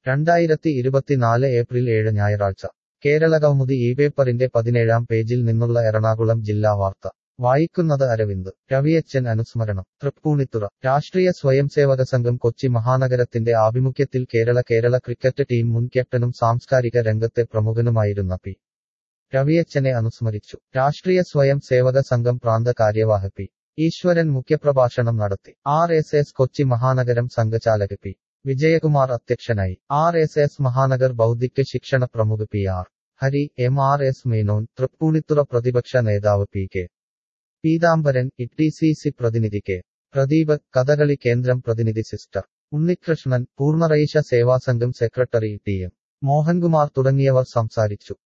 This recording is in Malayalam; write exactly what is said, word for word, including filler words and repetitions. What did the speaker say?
രണ്ടായിരത്തി ഇരുപത്തിനാല് ഏപ്രിൽ ഏഴ് ഞായറാഴ്ച കേരളകൗമുദി ഈ പേപ്പറിന്റെ പതിനേഴാം പേജിൽ നിന്നുള്ള എറണാകുളം ജില്ലാ വാർത്ത വായിക്കുന്നത് അരവിന്ദ് രവിയച്ചൻ അനുസ്മരണം തൃപ്പൂണിത്തുറ രാഷ്ട്രീയ സ്വയംസേവക സംഘം കൊച്ചി മഹാനഗരത്തിന്റെ ആഭിമുഖ്യത്തിൽ കേരള കേരള ക്രിക്കറ്റ് ടീം മുൻ ക്യാപ്റ്റനും സാംസ്കാരിക രംഗത്തെ പ്രമുഖനുമായിരുന്ന പി രവിയച്ചനെ അനുസ്മരിച്ചു. രാഷ്ട്രീയ സ്വയം സേവക സംഘം പ്രാന്ത കാര്യവാഹ് പി ഈശ്വരൻ മുഖ്യപ്രഭാഷണം നടത്തി. ആർ എസ് എസ് കൊച്ചി മഹാനഗരം സംഘചാലക് പി വിജയകുമാർ അധ്യക്ഷനായി. ആർ എസ് എസ് മഹാനഗർ ബൗദ്ധിക ശിക്ഷണ പ്രമുഖ് P R Hari, M R S Menon, Tripunithura പ്രതിപക്ഷ നേതാവ് P K Peethambaran, E T C C പ്രതിനിധി കെ പ്രദീപ്, കഥകളി കേന്ദ്രം പ്രതിനിധി സിസ്റ്റർ ഉണ്ണികൃഷ്ണൻ, പൂർണ്ണറൈശ സേവാസംഘം സെക്രട്ടറി ടി എം മോഹൻകുമാർ തുടങ്ങിയവർ സംസാരിച്ചു.